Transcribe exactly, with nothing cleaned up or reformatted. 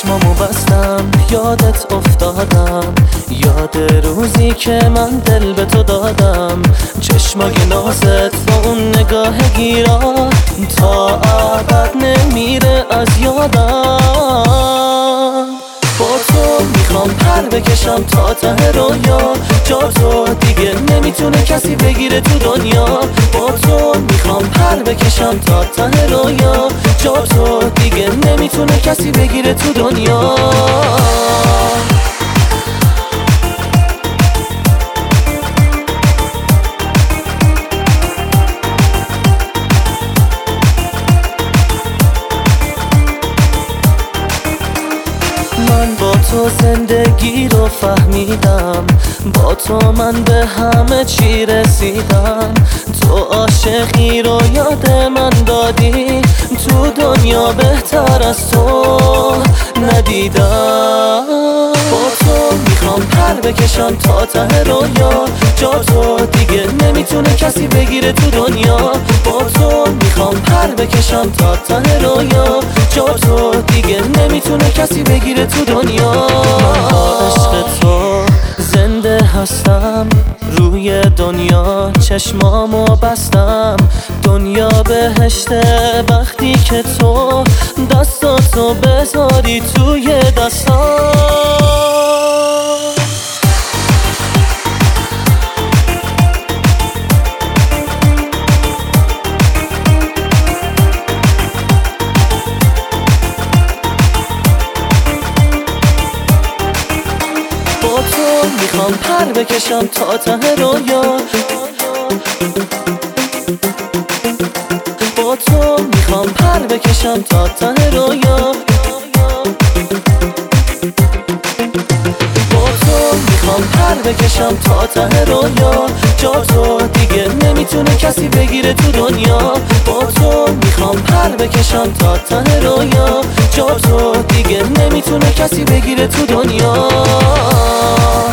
چشمامو بستم یادت افتادم، یاد روزی که من دل به تو دادم. چشمای نازت با اون نگاه گیرا تا ابد نمیره از یادم. با تو میخوام پر بکشم تا ته رویا، جا تو دیگه نمیتونه کسی بگیره تو دنیا. با تو میخوام پر بکشم تا ته رویا، جا تو دیگه نمیتونه کسی بگیره تو دنیا. من با تو زندگی رو فهمیدم، با تو من به همه چی رسیدم. تو عاشقی رو یاد من دادی، تو دنیا بهتر از تو ندیدم. با تو میخوام پر بکشم تا ته رویا، جا تو دیگه نمیتونه کسی بگیره تو دنیا. با تو میخوام پر بکشم تا ته رویا، جا تو دیگه نمیتونه کسی بگیره تو دنیا. من با عشق تو زنده هستم، روی دنیا چشمامو بستم. دنیا بهشته وقتی که تو دستاتو بذاری توی دستام. میخوام پر بکشم تا ته رویا، با تو میخوام پر بکشم تا ته رویا. با تو میخوام پر بکشم تا ته رویا، جا تو دیگه نمیتونه کسی بگیره تو دنیا. با تو میخوام پر بکشم تا ته رویا، جا تو دیگه نمیتونه کسی بگیره تو دنیا.